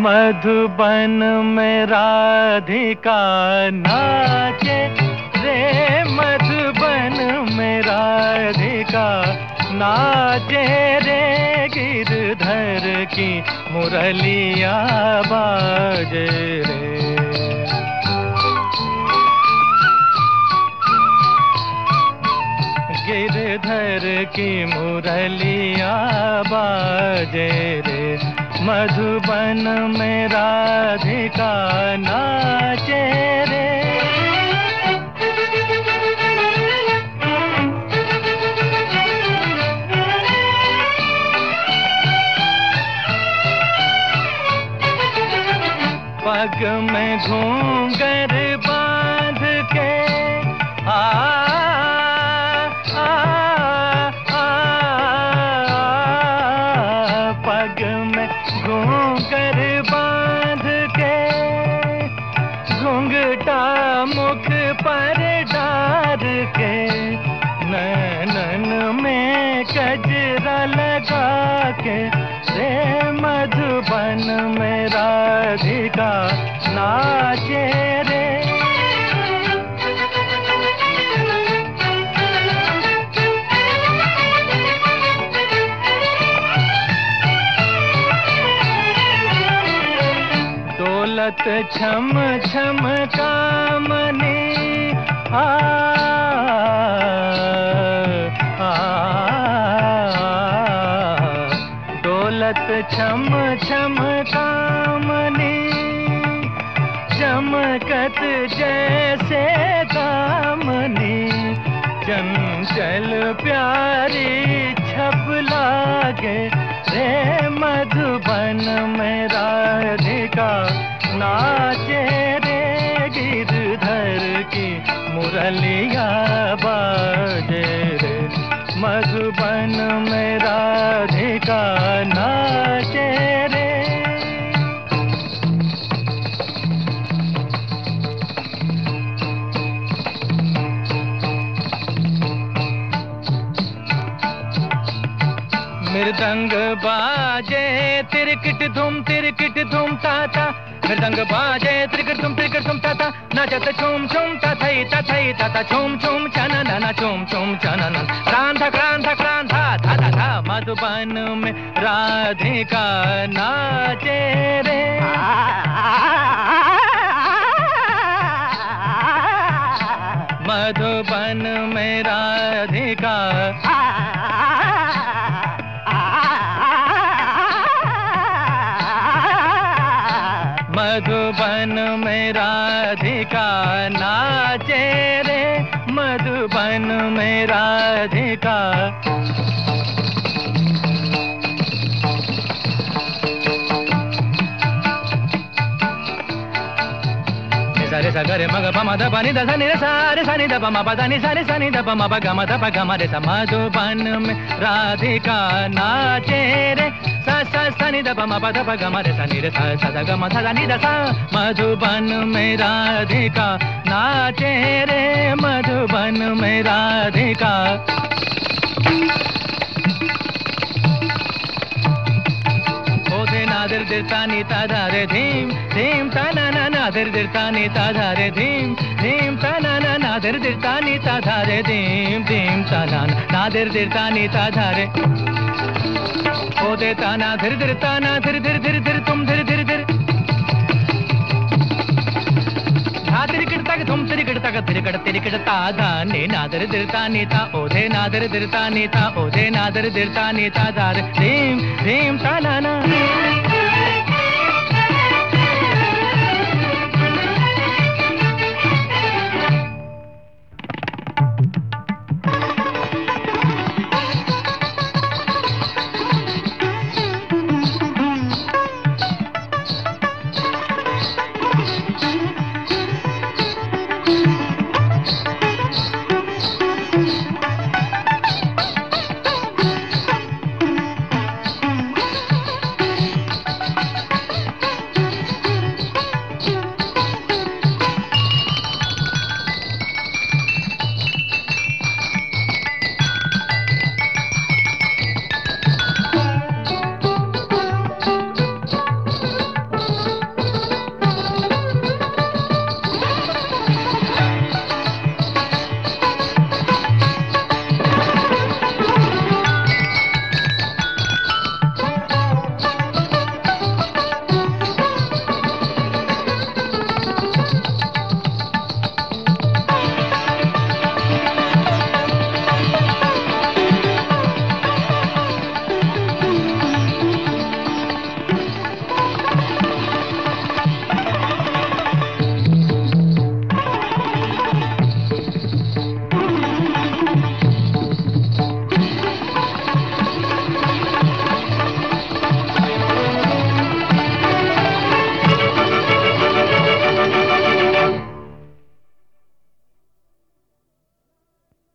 मधुबन में राधिका नाचे रे, मधुबन में राधिका नाचे रे, गिरधर की मुरलिया बाजे रे। गिरधर की मुरलिया बाजे रे, मधुबन में राधिका नाचे रे। पग में घूंघर बांध के पग में घूंघर बांध के, घूंघटा मुख पर डार के, नैनन में गजरा लगा के रे, मधुबन में राधिका नाचे रे। दौलत छम छम कामनी दौलत छम छम कामनी, चमकत जैसे दामनी, चंचल प्यारी छप लागे रे, मधुबन में राधिका नाचे रे, गिरधर की मुरलिया बाजे रे, मधुबन में राधिका नाचे रे। मृदंग बाजे तिरकिट धूम ताता, मृदंग बाजे तिरकिट धूम ताता, नाचत छूम छूम तथई तथई तथा छूम छूम चनन छूम छूम चनन, क्रांता क्रांता क्रांता था था था, मधुबन में राधिका नाचे रे। मधुबन में राधिका मधुबन में राधिका नाचे रे, मधुबन में राधिका। सारे सागरे मग पम ध पनि ध नि रे सारे सनि ध पम प ध नि सारे सनि ध पम प ग म ध प ग म रे सा, मधुबन में राधिका नाचे रे, सा सा सनि ध पम प ध प ग म रे सा नि रे सा सा ध ग म ध नि ध सा, मधुबन में राधिका नाचे रे, मधुबन में राधिका। ओधे नादर दिरता नीता धारे धीम धीम तना ना नादर दिरता नीता धारे धीम धीम तना ना नादर दिरता नीता धारे धीम धीम तना नादर दिरता नीता धारे। ओधे ताना धीर धीर ताना धीर धीर धीर धीर तुम धीर धीर धीर, धुम तिरिकिट ता धा ने नादर दिरता नीता, ओधे नादर दिरता नीता, ओधे नादर दिरता नीता धारे धीम धीम ता ना ना।